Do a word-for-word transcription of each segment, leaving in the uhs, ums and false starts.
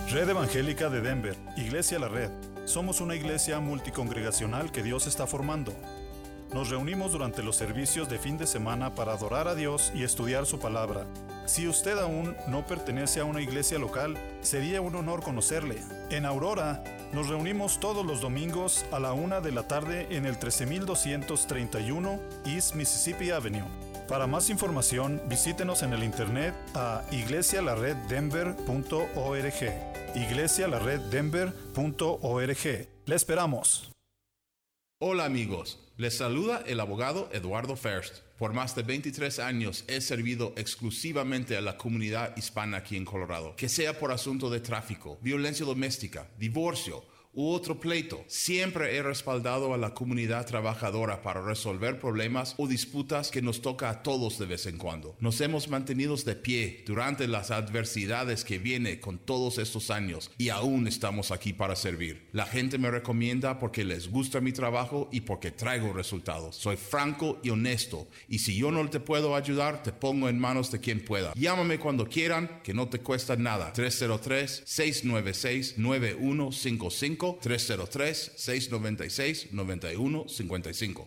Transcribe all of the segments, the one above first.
Red Evangélica de Denver, Iglesia La Red. Somos una iglesia multicongregacional que Dios está formando. Nos reunimos durante los servicios de fin de semana para adorar a Dios y estudiar su palabra. Si usted aún no pertenece a una iglesia local, sería un honor conocerle. En Aurora, nos reunimos todos los domingos a la una de la tarde en el trece mil doscientos treinta y uno East Mississippi Avenue. Para más información, visítenos en el internet a iglesia la red denver punto org. iglesia la red denver punto org. ¡Le esperamos! Hola amigos, les saluda el abogado Eduardo First. Por más de veintitrés años he servido exclusivamente a la comunidad hispana aquí en Colorado. Que sea por asunto de tráfico, violencia doméstica, divorcio u otro pleito, siempre he respaldado a la comunidad trabajadora para resolver problemas o disputas que nos toca a todos de vez en cuando. Nos hemos mantenido de pie durante las adversidades que viene con todos estos años y aún estamos aquí para servir. La gente me recomienda porque les gusta mi trabajo y porque traigo resultados. Soy franco y honesto, y si yo no te puedo ayudar, te pongo en manos de quien pueda. Llámame cuando quieran, que no te cuesta nada. tres cero tres, seis nueve seis, nueve uno cinco cinco, tres cero tres, seis nueve seis, nueve uno cinco cinco.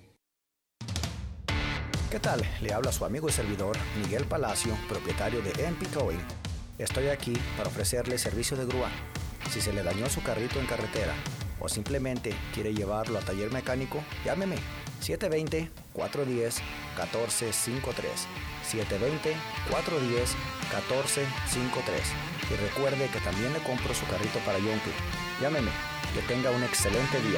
¿Qué tal? Le habla su amigo y servidor Miguel Palacio, propietario de M P Towing. Estoy aquí para ofrecerle servicio de grúa. Si se le dañó su carrito en carretera o simplemente quiere llevarlo a taller mecánico, llámeme siete dos cero, cuatro uno cero, uno cuatro cinco tres, siete dos cero, cuatro uno cero, uno cuatro cinco tres. Y recuerde que también le compro su carrito para Yonke. Llámeme. Que tenga un excelente día.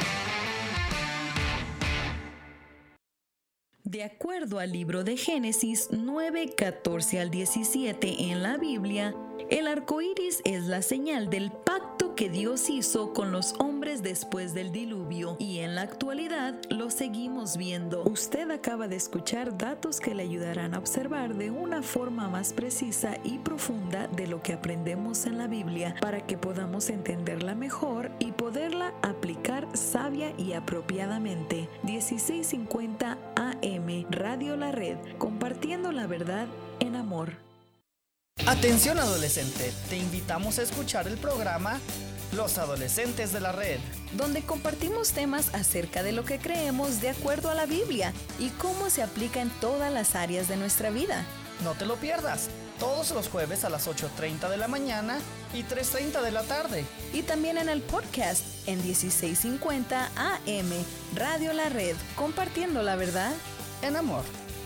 De acuerdo al libro de Génesis nueve, catorce al diecisiete en la Biblia, el arco iris es la señal del pacto que Dios hizo con los hombres después del diluvio, y en la actualidad lo seguimos viendo. Usted acaba de escuchar datos que le ayudarán a observar de una forma más precisa y profunda de lo que aprendemos en la Biblia, para que podamos entenderla mejor y poderla aplicar sabia y apropiadamente. dieciséis cincuenta A M Radio La Red, compartiendo la verdad en amor. Atención adolescente, te invitamos a escuchar el programa Los Adolescentes de la Red, donde compartimos temas acerca de lo que creemos de acuerdo a la Biblia y cómo se aplica en todas las áreas de nuestra vida. No te lo pierdas, todos los jueves a las ocho treinta de la mañana y tres treinta de la tarde. Y también en el podcast en dieciséis cincuenta A M Radio La Red, compartiendo la verdad en amor.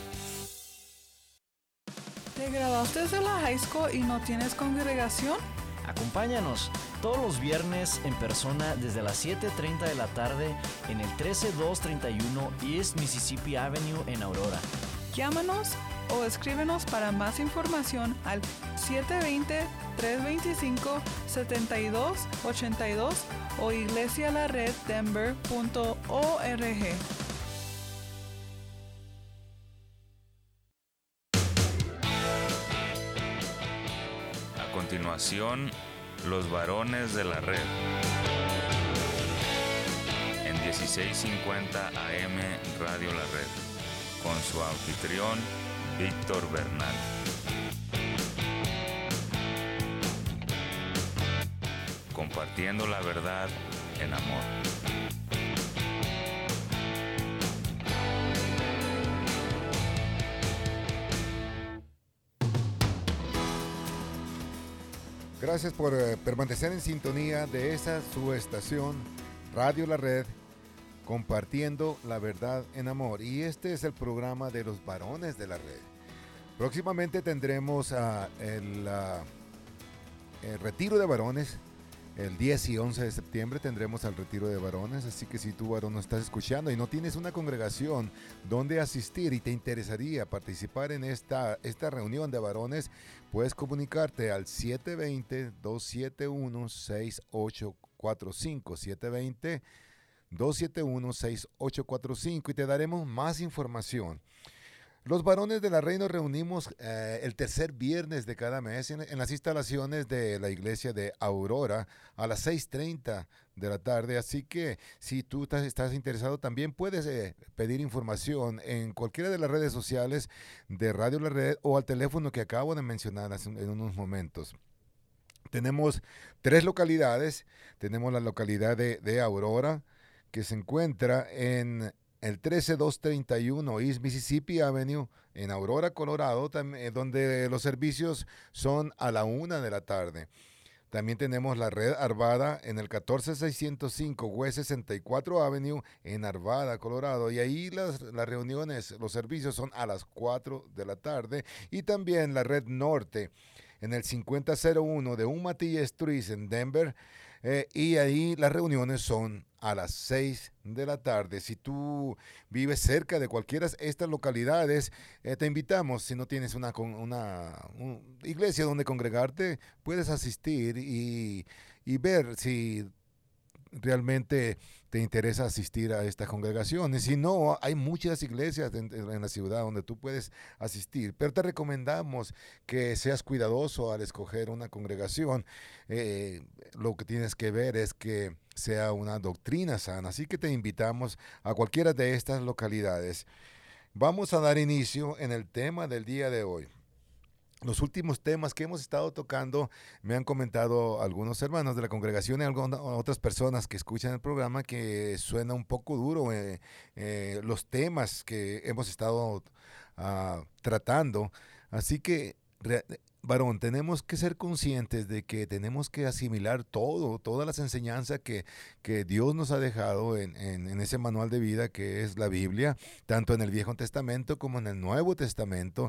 ¿Te graduaste de la high school y no tienes congregación? Acompáñanos todos los viernes en persona desde las siete treinta de la tarde en el trece mil doscientos treinta y uno East Mississippi Avenue en Aurora. Llámanos o escríbenos para más información al siete dos cero, tres dos cinco, siete dos ocho dos o iglesia la red denver punto org. A continuación, los varones de la red. En dieciséis cincuenta A M Radio La Red, con su anfitrión, Víctor Bernal. Compartiendo la verdad en amor. Gracias por eh, permanecer en sintonía de esa su estación, Radio La Red, compartiendo la verdad en amor. Y este es el programa de los varones de la red. Próximamente tendremos uh, el, uh, el retiro de varones. El diez y once de septiembre tendremos el retiro de varones, así que si tú, varón, nos estás escuchando y no tienes una congregación donde asistir y te interesaría participar en esta, esta reunión de varones, puedes comunicarte al siete dos cero, dos siete uno, seis ocho cuatro cinco, siete dos cero, dos siete uno, seis ocho cuatro cinco, y te daremos más información. Los varones de la red nos reunimos eh, el tercer viernes de cada mes en, en las instalaciones de la iglesia de Aurora a las seis treinta de la tarde. Así que si tú estás, estás interesado, también puedes eh, pedir información en cualquiera de las redes sociales de Radio La Red o al teléfono que acabo de mencionar hace, en unos momentos. Tenemos tres localidades. Tenemos la localidad de, de Aurora, que se encuentra en el trece mil doscientos treinta y uno East Mississippi Avenue, en Aurora, Colorado, tam- donde los servicios son a la una de la tarde. También tenemos la red Arvada en el catorce mil seiscientos cinco West sesenta y cuatro Avenue en Arvada, Colorado. Y ahí las, las reuniones, los servicios son a las cuatro de la tarde. Y también la red Norte en el cincuenta cero uno de Umatilla Street en Denver. Eh, y ahí las reuniones son a las seis de la tarde. Si tú vives cerca de cualquiera de estas localidades, eh, te invitamos. Si no tienes una, una, una iglesia donde congregarte, puedes asistir y, y ver si realmente te interesa asistir a estas congregaciones. Si no, hay muchas iglesias en, en la ciudad donde tú puedes asistir, pero te recomendamos que seas cuidadoso al escoger una congregación. Eh, lo que tienes que ver es que sea una doctrina sana, así que te invitamos a cualquiera de estas localidades. Vamos a dar inicio en el tema del día de hoy. Los últimos temas que hemos estado tocando, me han comentado algunos hermanos de la congregación y algunas otras personas que escuchan el programa que suena un poco duro eh, eh, los temas que hemos estado uh, tratando. Así que, re, varón, tenemos que ser conscientes de que tenemos que asimilar todo, todas las enseñanzas que, que Dios nos ha dejado en, en, en ese manual de vida que es la Biblia, tanto en el Viejo Testamento como en el Nuevo Testamento,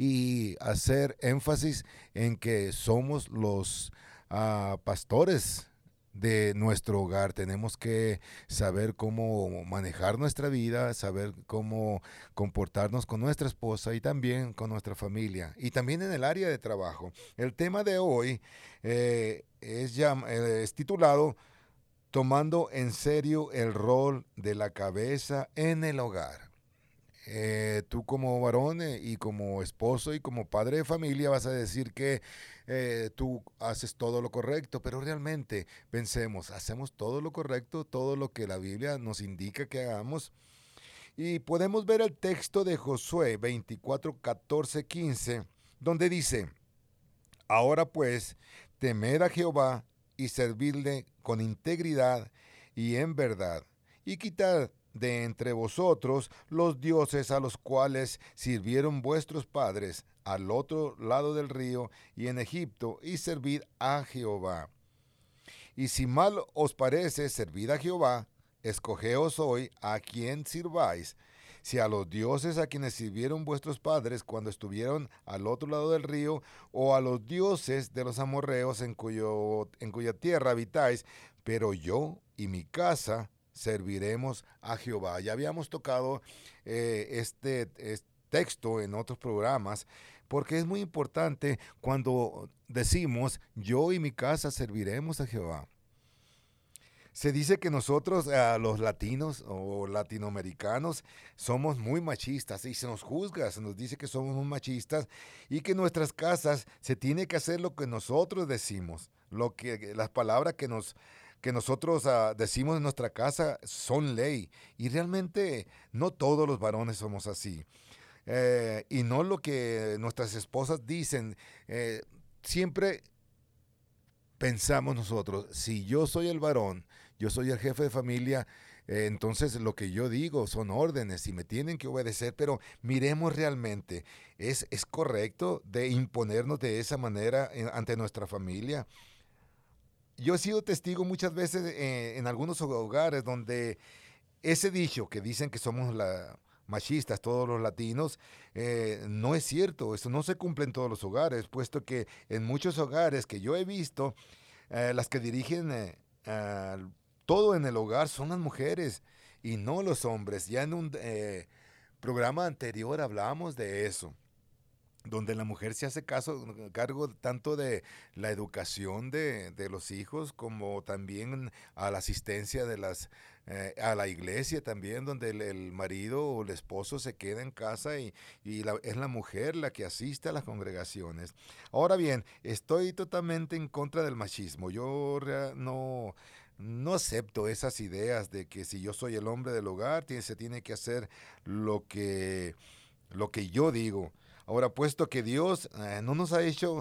y hacer énfasis en que somos los uh, pastores de nuestro hogar. Tenemos que saber cómo manejar nuestra vida, saber cómo comportarnos con nuestra esposa y también con nuestra familia, y también en el área de trabajo. El tema de hoy eh, es, ya, eh, es titulado Tomando en serio el rol de la cabeza en el hogar. Eh, tú como varón eh, y como esposo y como padre de familia vas a decir que eh, tú haces todo lo correcto, pero realmente pensemos, ¿hacemos todo lo correcto, todo lo que la Biblia nos indica que hagamos? Y podemos ver el texto de Josué veinticuatro, catorce, quince, donde dice: Ahora pues, temed a Jehová y servidle con integridad y en verdad, y quitad de entre vosotros los dioses a los cuales sirvieron vuestros padres al otro lado del río y en Egipto, y servid a Jehová. Y si mal os parece, servid a Jehová, escogeos hoy a quien sirváis, si a los dioses a quienes sirvieron vuestros padres cuando estuvieron al otro lado del río, o a los dioses de los amorreos en, cuyo, en cuya tierra habitáis, pero yo y mi casa serviremos a Jehová. Ya habíamos tocado eh, este, este texto en otros programas, porque es muy importante cuando decimos yo y mi casa serviremos a Jehová. Se dice que nosotros, eh, los latinos o latinoamericanos, somos muy machistas y se nos juzga, se nos dice que somos muy machistas y que en nuestras casas se tiene que hacer lo que nosotros decimos, lo que las palabras que nos que nosotros uh, decimos en nuestra casa son ley, y realmente no todos los varones somos así, eh, y no lo que nuestras esposas dicen. Eh, siempre pensamos nosotros, si yo soy el varón, yo soy el jefe de familia, eh, entonces lo que yo digo son órdenes y me tienen que obedecer, pero miremos realmente, ¿es, es correcto de imponernos de esa manera en, ante nuestra familia? Yo he sido testigo muchas veces eh, en algunos hogares donde ese dicho que dicen que somos la, machistas, todos los latinos, eh, no es cierto. Eso no se cumple en todos los hogares, puesto que en muchos hogares que yo he visto, eh, las que dirigen eh, uh, todo en el hogar son las mujeres y no los hombres. Ya en un eh, programa anterior hablamos de eso, donde la mujer se hace caso, cargo tanto de la educación de, de los hijos como también a la asistencia de las eh, a la iglesia también, donde el, el marido o el esposo se queda en casa y, y la, es la mujer la que asiste a las congregaciones. Ahora bien, estoy totalmente en contra del machismo. Yo no... No acepto esas ideas de que si yo soy el hombre del hogar, tiene, se tiene que hacer lo que, lo que yo digo. Ahora, puesto que Dios eh, no nos ha hecho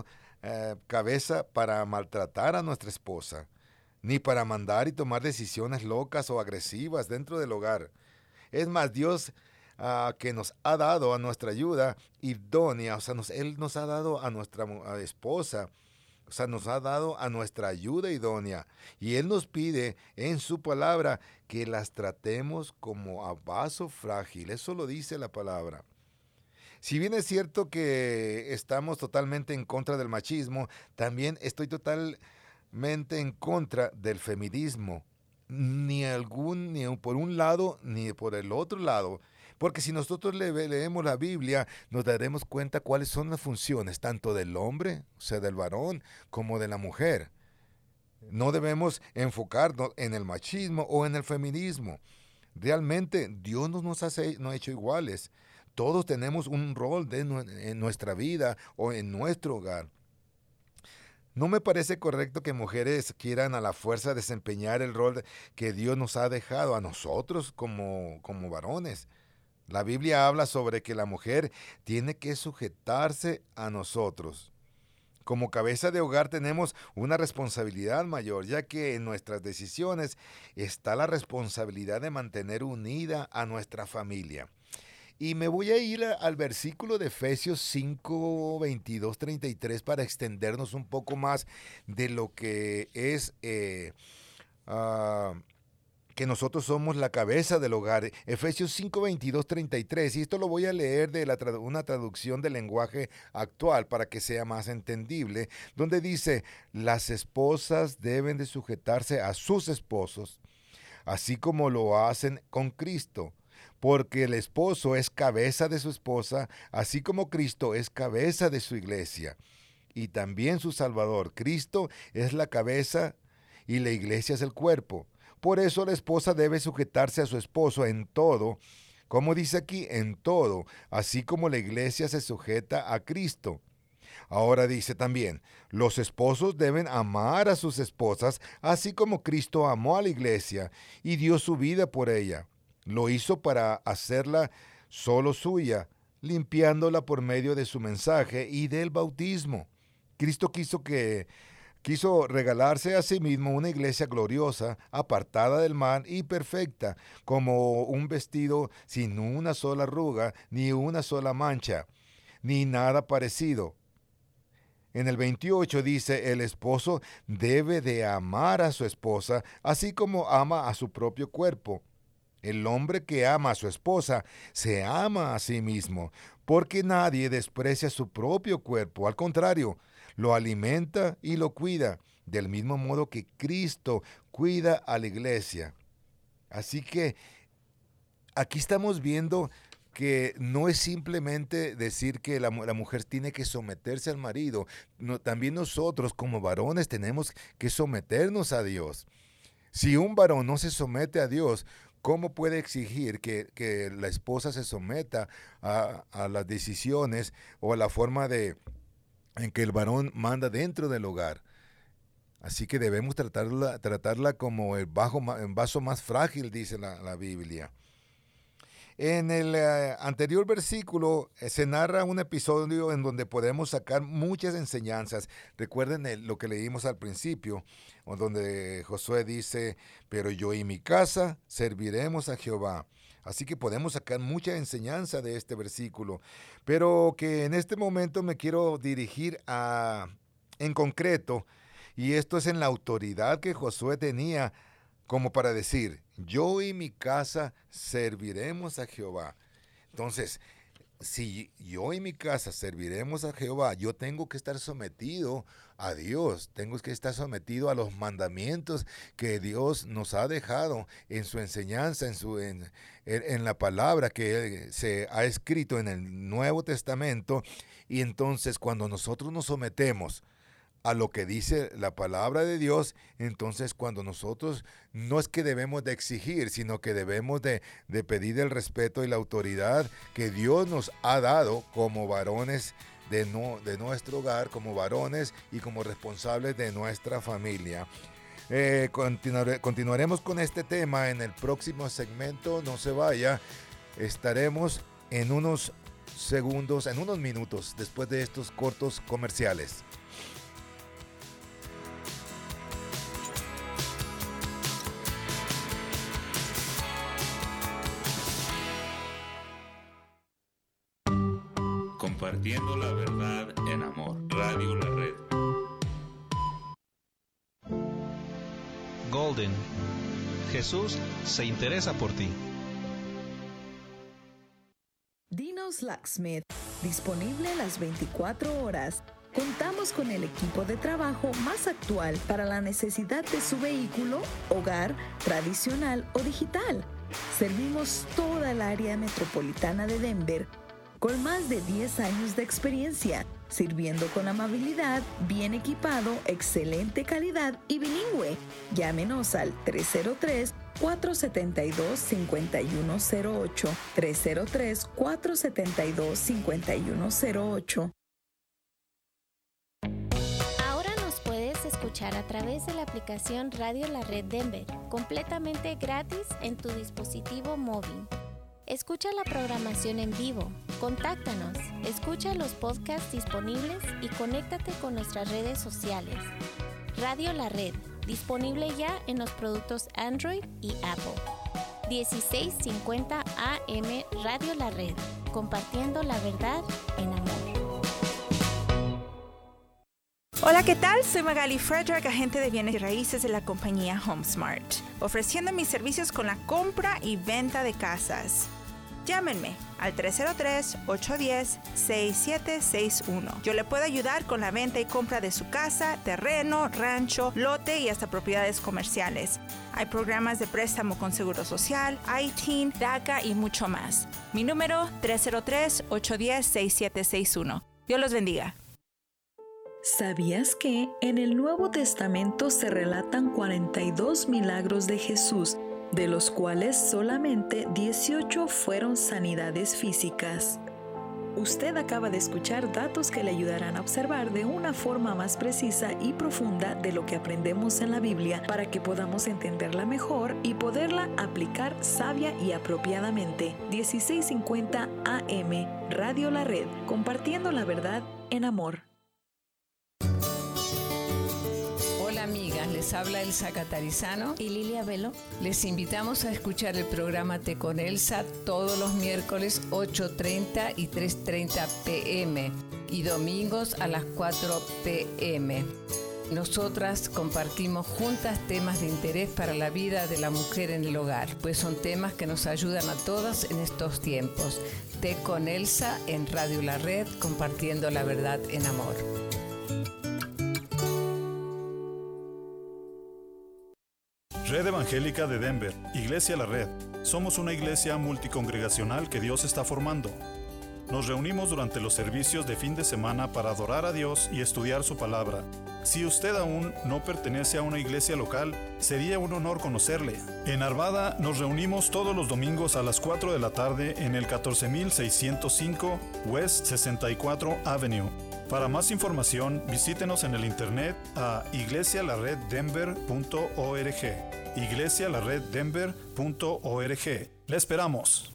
eh, cabeza para maltratar a nuestra esposa, ni para mandar y tomar decisiones locas o agresivas dentro del hogar. Es más, Dios uh, que nos ha dado a nuestra ayuda idónea, o sea, nos, Él nos ha dado a nuestra a esposa, o sea, nos ha dado a nuestra ayuda idónea. Y Él nos pide en su palabra que las tratemos como a vaso frágil. Eso lo dice la palabra. Si bien es cierto que estamos totalmente en contra del machismo, también estoy totalmente en contra del feminismo. Ni algún, ni por un lado, ni por el otro lado. Porque si nosotros le, leemos la Biblia, nos daremos cuenta cuáles son las funciones, tanto del hombre, o sea, del varón, como de la mujer. No debemos enfocarnos en el machismo o en el feminismo. Realmente, Dios no nos hace, no ha hecho iguales. Todos tenemos un rol de, en nuestra vida o en nuestro hogar. No me parece correcto que mujeres quieran a la fuerza desempeñar el rol que Dios nos ha dejado a nosotros como, como varones. La Biblia habla sobre que la mujer tiene que sujetarse a nosotros. Como cabeza de hogar tenemos una responsabilidad mayor, ya que en nuestras decisiones está la responsabilidad de mantener unida a nuestra familia. Y me voy a ir al versículo de Efesios cinco, veintidós, treinta y tres para extendernos un poco más de lo que es eh, uh, que nosotros somos la cabeza del hogar. Efesios cinco, veintidós, treinta y tres. Y esto lo voy a leer de la tradu- una traducción del lenguaje actual para que sea más entendible, donde dice: las esposas deben de sujetarse a sus esposos, así como lo hacen con Cristo. Porque el esposo es cabeza de su esposa, así como Cristo es cabeza de su iglesia. Y también su Salvador. Cristo es la cabeza y la iglesia es el cuerpo. Por eso la esposa debe sujetarse a su esposo en todo, como dice aquí, en todo, así como la iglesia se sujeta a Cristo. Ahora dice también, los esposos deben amar a sus esposas, así como Cristo amó a la iglesia y dio su vida por ella. Lo hizo para hacerla solo suya, limpiándola por medio de su mensaje y del bautismo. Cristo quiso que quiso regalarse a sí mismo una iglesia gloriosa, apartada del mal y perfecta, como un vestido sin una sola arruga, ni una sola mancha, ni nada parecido. En el veintiocho dice, el esposo debe de amar a su esposa, así como ama a su propio cuerpo. El hombre que ama a su esposa se ama a sí mismo, porque nadie desprecia su propio cuerpo. Al contrario, lo alimenta y lo cuida, del mismo modo que Cristo cuida a la iglesia. Así que aquí estamos viendo que no es simplemente decir que la, la mujer tiene que someterse al marido. No, también nosotros como varones tenemos que someternos a Dios. Si un varón no se somete a Dios, ¿cómo puede exigir que, que la esposa se someta a, a las decisiones o a la forma de, en que el varón manda dentro del hogar? Así que debemos tratarla, tratarla como el, bajo, el vaso más frágil, dice la, la Biblia. En el eh, anterior versículo eh, se narra un episodio en donde podemos sacar muchas enseñanzas. Recuerden el, lo que leímos al principio, donde Josué dice, pero yo y mi casa serviremos a Jehová. Así que podemos sacar mucha enseñanza de este versículo, pero que en este momento me quiero dirigir a, en concreto, y esto es en la autoridad que Josué tenía como para decir, yo y mi casa serviremos a Jehová. Entonces, si yo y mi casa serviremos a Jehová, yo tengo que estar sometido a Dios, tengo que estar sometido a los mandamientos que Dios nos ha dejado en su enseñanza, en, su, en, en la palabra que se ha escrito en el Nuevo Testamento. Y entonces cuando nosotros nos sometemos a lo que dice la palabra de Dios, entonces cuando nosotros no es que debemos de exigir, sino que debemos de, de pedir el respeto y la autoridad que Dios nos ha dado como varones de, no, de nuestro hogar, como varones y como responsables de nuestra familia. Eh, continuare, continuaremos con este tema en el próximo segmento, no se vaya, estaremos en unos segundos, en unos minutos después de estos cortos comerciales. compartiendo la verdad en amor. Radio La Red. Golden. Jesús se interesa por ti. Dino's Locksmith, disponible las veinticuatro horas. Contamos con el equipo de trabajo más actual para la necesidad de su vehículo, hogar, tradicional o digital. Servimos toda el área metropolitana de Denver con más de diez años de experiencia, sirviendo con amabilidad, bien equipado, excelente calidad y bilingüe. Llámenos al tres cero tres, cuatro siete dos, cinco uno cero ocho, tres cero tres, cuatro siete dos, cinco uno cero ocho. Ahora nos puedes escuchar a través de la aplicación Radio La Red Denver, completamente gratis en tu dispositivo móvil. Escucha la programación en vivo, contáctanos, escucha los podcasts disponibles y conéctate con nuestras redes sociales. Radio La Red, disponible ya en los productos Android y Apple. dieciséis cincuenta A M Radio La Red, compartiendo la verdad en amor. Hola, ¿qué tal? Soy Magali Frederick, agente de bienes y raíces de la compañía HomeSmart, ofreciendo mis servicios con la compra y venta de casas. Llámenme al tres cero tres, ocho uno cero, seis siete seis uno. Yo le puedo ayudar con la venta y compra de su casa, terreno, rancho, lote y hasta propiedades comerciales. Hay programas de préstamo con Seguro Social, I T I N, DACA y mucho más. Mi número tres cero tres, ocho uno cero, seis siete seis uno. Dios los bendiga. ¿Sabías que en el Nuevo Testamento se relatan cuarenta y dos milagros de Jesús, de los cuales solamente dieciocho fueron sanidades físicas? Usted acaba de escuchar datos que le ayudarán a observar de una forma más precisa y profunda de lo que aprendemos en la Biblia para que podamos entenderla mejor y poderla aplicar sabia y apropiadamente. dieciséis cincuenta A M Radio La Red, compartiendo la verdad en amor. Hola amigas, les habla Elsa Catarizano y Lilia Velo. Les invitamos a escuchar el programa Té con Elsa todos los miércoles ocho treinta y tres treinta P M y domingos a las cuatro P M Nosotras compartimos juntas temas de interés para la vida de la mujer en el hogar, pues son temas que nos ayudan a todas en estos tiempos. Té con Elsa en Radio La Red, compartiendo la verdad en amor. Red Evangélica de Denver, Iglesia La Red. Somos una iglesia multicongregacional que Dios está formando. Nos reunimos durante los servicios de fin de semana para adorar a Dios y estudiar su palabra. Si usted aún no pertenece a una iglesia local, sería un honor conocerle. En Arvada nos reunimos todos los domingos a las cuatro de la tarde en el catorce mil seiscientos cinco West sesenta y cuatro Avenue. Para más información, visítenos en el internet a iglesia la red denver punto org. iglesia la red denver punto org. ¡Le esperamos!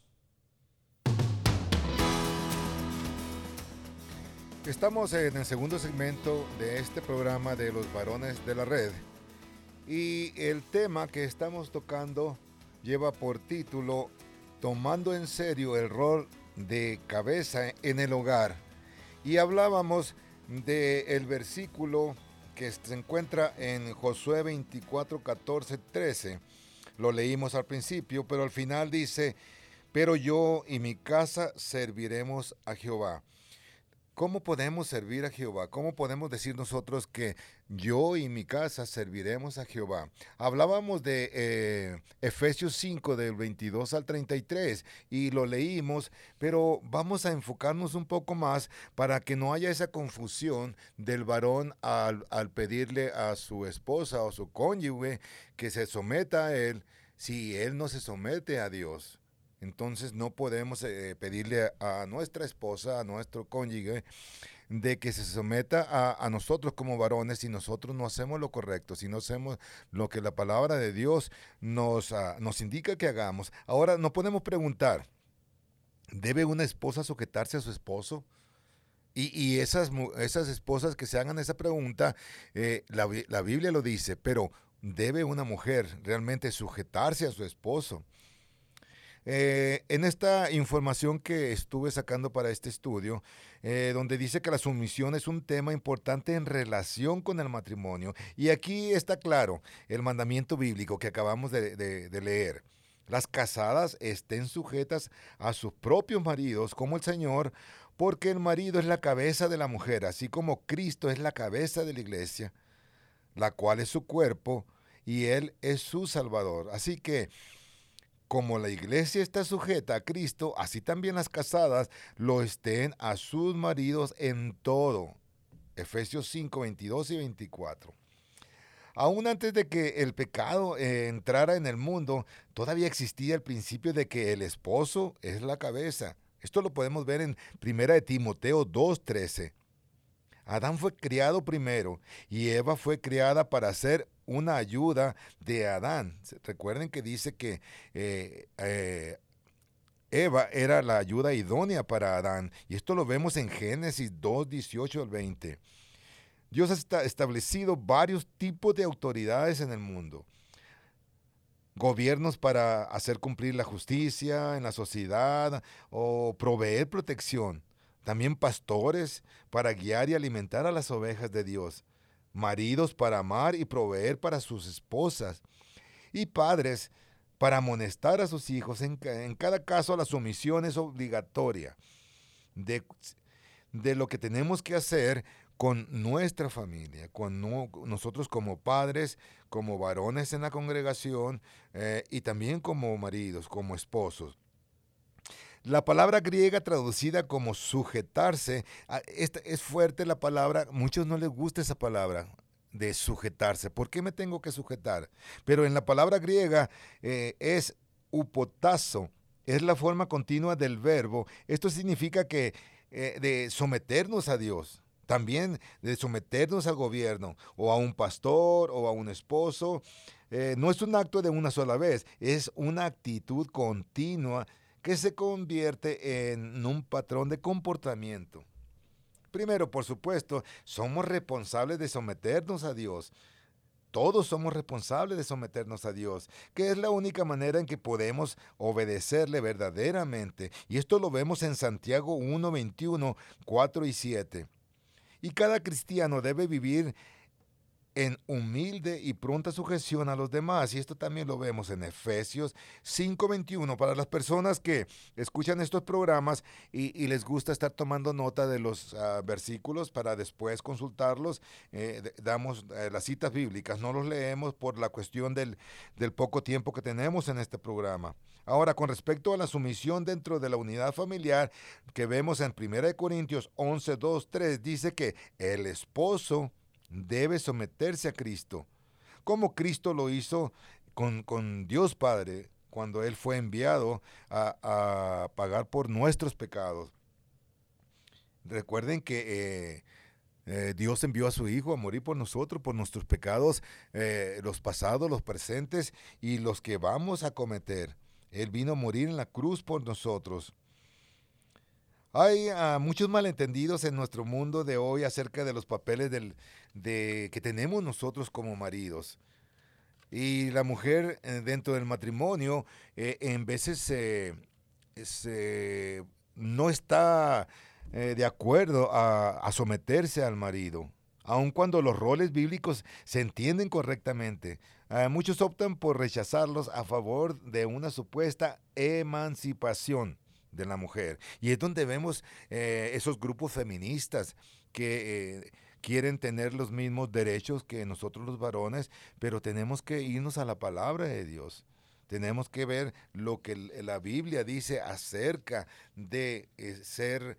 Estamos en el segundo segmento de este programa de los varones de la red. Y el tema que estamos tocando lleva por título Tomando en serio el rol de cabeza en el hogar. Y hablábamos del versículo que se encuentra en Josué veinticuatro, catorce, trece. Lo leímos al principio, pero al final dice, pero yo y mi casa serviremos a Jehová. ¿Cómo podemos servir a Jehová? ¿Cómo podemos decir nosotros que yo y mi casa serviremos a Jehová? Hablábamos de eh, Efesios cinco, del veintidós al treinta y tres, y lo leímos, pero vamos a enfocarnos un poco más para que no haya esa confusión del varón al, al pedirle a su esposa o su cónyuge que se someta a él, si él no se somete a Dios. Entonces no podemos eh, pedirle a, a nuestra esposa, a nuestro cónyuge, de que se someta a, a nosotros como varones si nosotros no hacemos lo correcto, si no hacemos lo que la palabra de Dios nos, uh, nos indica que hagamos. Ahora, no podemos preguntar, ¿debe una esposa sujetarse a su esposo? Y, y esas, esas esposas que se hagan esa pregunta, eh, la, la Biblia lo dice, pero ¿debe una mujer realmente sujetarse a su esposo? Eh, en esta información que estuve sacando para este estudio, eh, donde dice que la sumisión es un tema importante en relación con el matrimonio, y aquí está claro el mandamiento bíblico que acabamos de, de, de leer. Las casadas estén sujetas a sus propios maridos como el Señor, porque el marido es la cabeza de la mujer, así como Cristo es la cabeza de la iglesia, la cual es su cuerpo, y Él es su Salvador. Así que, como la iglesia está sujeta a Cristo, así también las casadas lo estén a sus maridos en todo. Efesios cinco, veintidós y veinticuatro. Aún antes de que el pecado eh, entrara en el mundo, todavía existía el principio de que el esposo es la cabeza. Esto lo podemos ver en primera de Timoteo dos, trece. Adán fue criado primero y Eva fue criada para ser una ayuda de Adán. Recuerden que dice que eh, eh, Eva era la ayuda idónea para Adán. Y esto lo vemos en Génesis dos, dieciocho al veinte. Dios ha establecido varios tipos de autoridades en el mundo. Gobiernos para hacer cumplir la justicia en la sociedad o proveer protección. También pastores para guiar y alimentar a las ovejas de Dios. Maridos para amar y proveer para sus esposas. Y padres para amonestar a sus hijos. En, en cada caso la sumisión es obligatoria de, de lo que tenemos que hacer con nuestra familia, con no, nosotros como padres, como varones en la congregación eh, y también como maridos, como esposos. La palabra griega traducida como sujetarse, esta es fuerte la palabra, a muchos no les gusta esa palabra de sujetarse. ¿Por qué me tengo que sujetar? Pero en la palabra griega eh, es upotazo, es la forma continua del verbo. Esto significa que eh, de someternos a Dios. También de someternos al gobierno, o a un pastor, o a un esposo. Eh, no es un acto de una sola vez, es una actitud continua que se convierte en un patrón de comportamiento. Primero, por supuesto, somos responsables de someternos a Dios. Todos somos responsables de someternos a Dios, que es la única manera en que podemos obedecerle verdaderamente. Y esto lo vemos en Santiago uno, veintiuno, cuatro y siete. Y cada cristiano debe vivir en humilde y pronta sujeción a los demás. Y esto también lo vemos en Efesios cinco, veintiuno. Para las personas que escuchan estos programas y, y les gusta estar tomando nota de los uh, versículos para después consultarlos, eh, damos eh, las citas bíblicas. No los leemos por la cuestión del, del poco tiempo que tenemos en este programa. Ahora, con respecto a la sumisión dentro de la unidad familiar que vemos en primera de Corintios once, dos, tres, dice que el esposo debe someterse a Cristo, como Cristo lo hizo con, con Dios Padre cuando Él fue enviado a, a pagar por nuestros pecados. Recuerden que eh, eh, Dios envió a su Hijo a morir por nosotros, por nuestros pecados, eh, los pasados, los presentes y los que vamos a cometer. Él vino a morir en la cruz por nosotros. Hay uh, muchos malentendidos en nuestro mundo de hoy acerca de los papeles del, de, que tenemos nosotros como maridos. Y la mujer eh, dentro del matrimonio eh, en veces eh, se, no está eh, de acuerdo a, a someterse al marido, aun cuando los roles bíblicos se entienden correctamente. Uh, muchos optan por rechazarlos a favor de una supuesta emancipación de la mujer. Y es donde vemos eh, esos grupos feministas que eh, quieren tener los mismos derechos que nosotros los varones, pero tenemos que irnos a la palabra de Dios. Tenemos que ver lo que la Biblia dice acerca de eh, ser,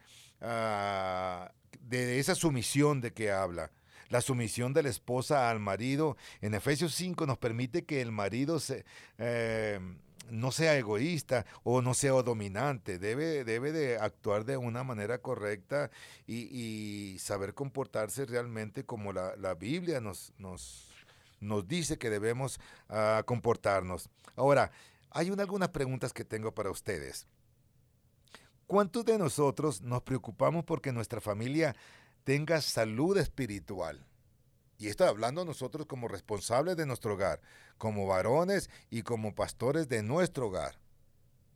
uh, de esa sumisión de que habla. La sumisión de la esposa al marido en Efesios cinco nos permite que el marido se, eh, no sea egoísta o no sea dominante. Debe, debe de actuar de una manera correcta y, y saber comportarse realmente como la, la Biblia nos, nos, nos dice que debemos uh, comportarnos. Ahora, hay una, algunas preguntas que tengo para ustedes. ¿Cuántos de nosotros nos preocupamos porque nuestra familia tenga salud espiritual? Y estoy hablando nosotros como responsables de nuestro hogar, como varones y como pastores de nuestro hogar.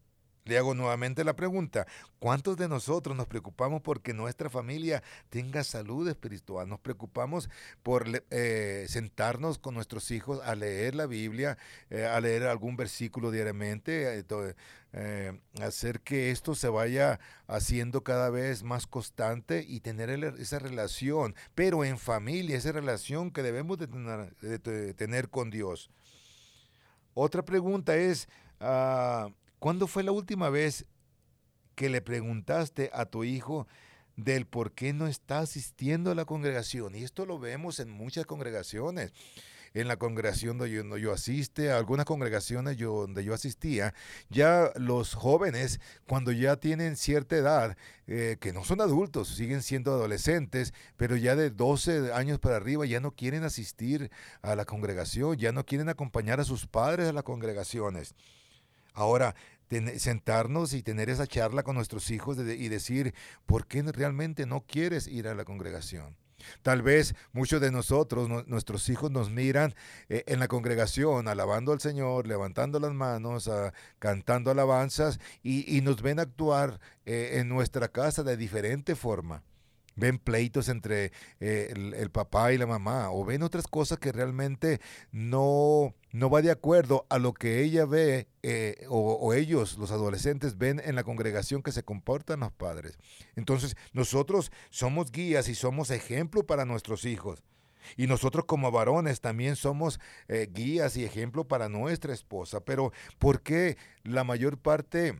Le hago nuevamente la pregunta, ¿cuántos de nosotros nos preocupamos porque nuestra familia tenga salud espiritual? Nos preocupamos por eh, sentarnos con nuestros hijos a leer la Biblia, eh, a leer algún versículo diariamente, eh, eh, hacer que esto se vaya haciendo cada vez más constante y tener el, esa relación, pero en familia, esa relación que debemos de tener, de, de tener con Dios. Otra pregunta es, uh, ¿cuándo fue la última vez que le preguntaste a tu hijo del por qué no está asistiendo a la congregación? Y esto lo vemos en muchas congregaciones. En la congregación donde yo, donde yo asiste, a algunas congregaciones yo, donde yo asistía, ya los jóvenes, cuando ya tienen cierta edad, eh, que no son adultos, siguen siendo adolescentes, pero ya de doce años para arriba ya no quieren asistir a la congregación, ya no quieren acompañar a sus padres a las congregaciones. Ahora, ten, sentarnos y tener esa charla con nuestros hijos de, y decir, ¿por qué realmente no quieres ir a la congregación? Tal vez muchos de nosotros, no, nuestros hijos nos miran eh, en la congregación, alabando al Señor, levantando las manos, uh, cantando alabanzas y, y nos ven actuar eh, en nuestra casa de diferente forma. Ven pleitos entre eh, el, el papá y la mamá, o ven otras cosas que realmente no, no va de acuerdo a lo que ella ve eh, o, o ellos, los adolescentes, ven en la congregación que se comportan los padres. Entonces, nosotros somos guías y somos ejemplo para nuestros hijos. Y nosotros como varones también somos eh, guías y ejemplo para nuestra esposa. Pero, ¿por qué la mayor parte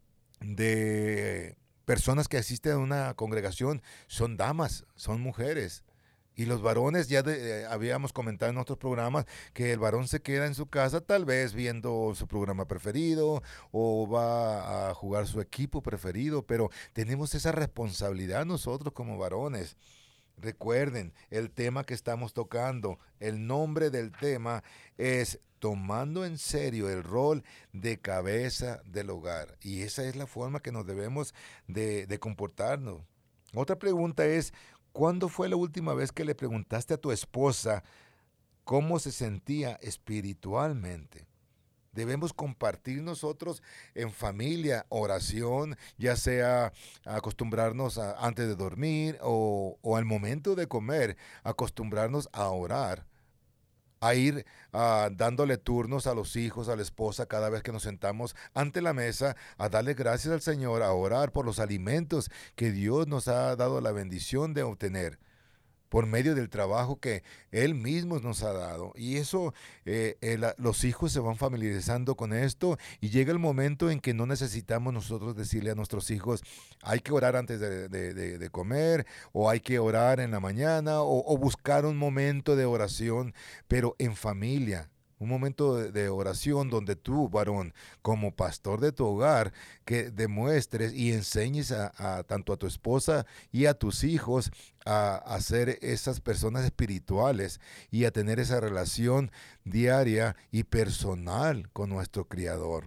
de personas que asisten a una congregación son damas, son mujeres? Y los varones, ya de, eh, habíamos comentado en otros programas que el varón se queda en su casa tal vez viendo su programa preferido o va a jugar su equipo preferido, pero tenemos esa responsabilidad nosotros como varones. Recuerden, el tema que estamos tocando, el nombre del tema es tomando en serio el rol de cabeza del hogar. Y esa es la forma que nos debemos de, de comportarnos. Otra pregunta es, ¿cuándo fue la última vez que le preguntaste a tu esposa cómo se sentía espiritualmente? Debemos compartir nosotros en familia oración, ya sea acostumbrarnos a, antes de dormir o, o al momento de comer, acostumbrarnos a orar, a ir uh, dándole turnos a los hijos, a la esposa, cada vez que nos sentamos ante la mesa, a darle gracias al Señor, a orar por los alimentos que Dios nos ha dado la bendición de obtener por medio del trabajo que Él mismo nos ha dado. Y eso, eh, eh, la, los hijos se van familiarizando con esto y llega el momento en que no necesitamos nosotros decirle a nuestros hijos, hay que orar antes de, de, de, de comer, o hay que orar en la mañana, o, o buscar un momento de oración, pero en familia. Un momento de, de oración donde tú, varón, como pastor de tu hogar, que demuestres y enseñes a, a tanto a tu esposa y a tus hijos a, a ser esas personas espirituales y a tener esa relación diaria y personal con nuestro Creador.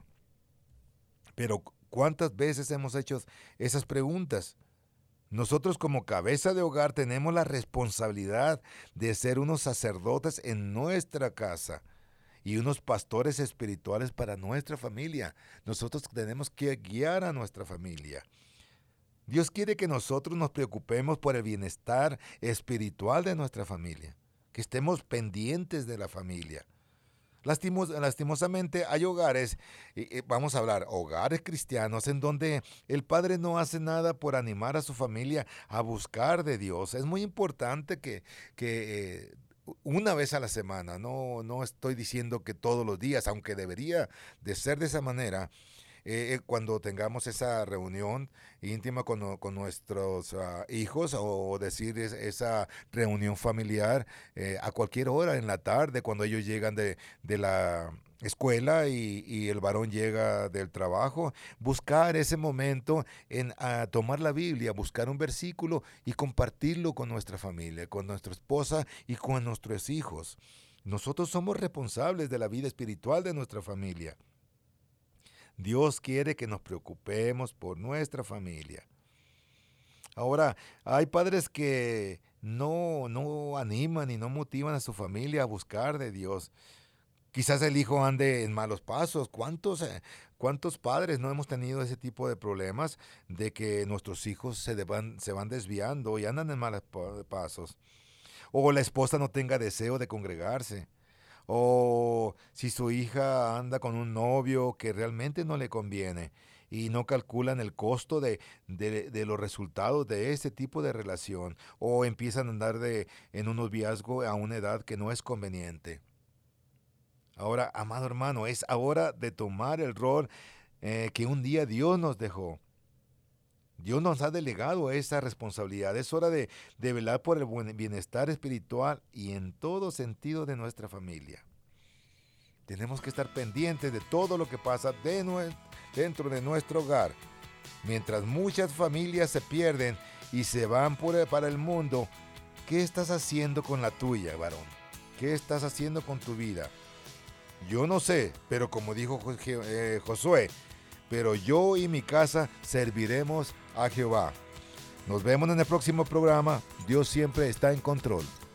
Pero ¿cuántas veces hemos hecho esas preguntas? Nosotros como cabeza de hogar tenemos la responsabilidad de ser unos sacerdotes en nuestra casa y unos pastores espirituales para nuestra familia. Nosotros tenemos que guiar a nuestra familia. Dios quiere que nosotros nos preocupemos por el bienestar espiritual de nuestra familia, que estemos pendientes de la familia. Lastimos, lastimosamente hay hogares, eh, vamos a hablar, hogares cristianos en donde el padre no hace nada por animar a su familia a buscar de Dios. Es muy importante que, que eh, una vez a la semana, no, no estoy diciendo que todos los días, aunque debería de ser de esa manera, eh, cuando tengamos esa reunión íntima con, con nuestros uh, hijos o decir es, esa reunión familiar eh, a cualquier hora en la tarde cuando ellos llegan de, de la escuela y, y el varón llega del trabajo, buscar ese momento en uh, tomar la Biblia, buscar un versículo y compartirlo con nuestra familia, con nuestra esposa y con nuestros hijos. Nosotros somos responsables de la vida espiritual de nuestra familia. Dios quiere que nos preocupemos por nuestra familia. Ahora, hay padres que no, no animan y no motivan a su familia a buscar de Dios. Quizás el hijo ande en malos pasos. ¿Cuántos, ¿Cuántos padres no hemos tenido ese tipo de problemas de que nuestros hijos se, van, se van desviando y andan en malos pasos? O la esposa no tenga deseo de congregarse. O si su hija anda con un novio que realmente no le conviene y no calculan el costo de, de, de los resultados de ese tipo de relación. O empiezan a andar de, en un noviazgo a una edad que no es conveniente. Ahora, amado hermano, es hora de tomar el rol eh, que un día Dios nos dejó. Dios nos ha delegado esa responsabilidad. Es hora de, de velar por el buen bienestar espiritual y en todo sentido de nuestra familia. Tenemos que estar pendientes de todo lo que pasa de nue- dentro de nuestro hogar. Mientras muchas familias se pierden y se van por el, para el mundo, ¿qué estás haciendo con la tuya, varón? ¿Qué estás haciendo con tu vida? Yo no sé, pero como dijo Josué, pero yo y mi casa serviremos a Jehová. Nos vemos en el próximo programa. Dios siempre está en control.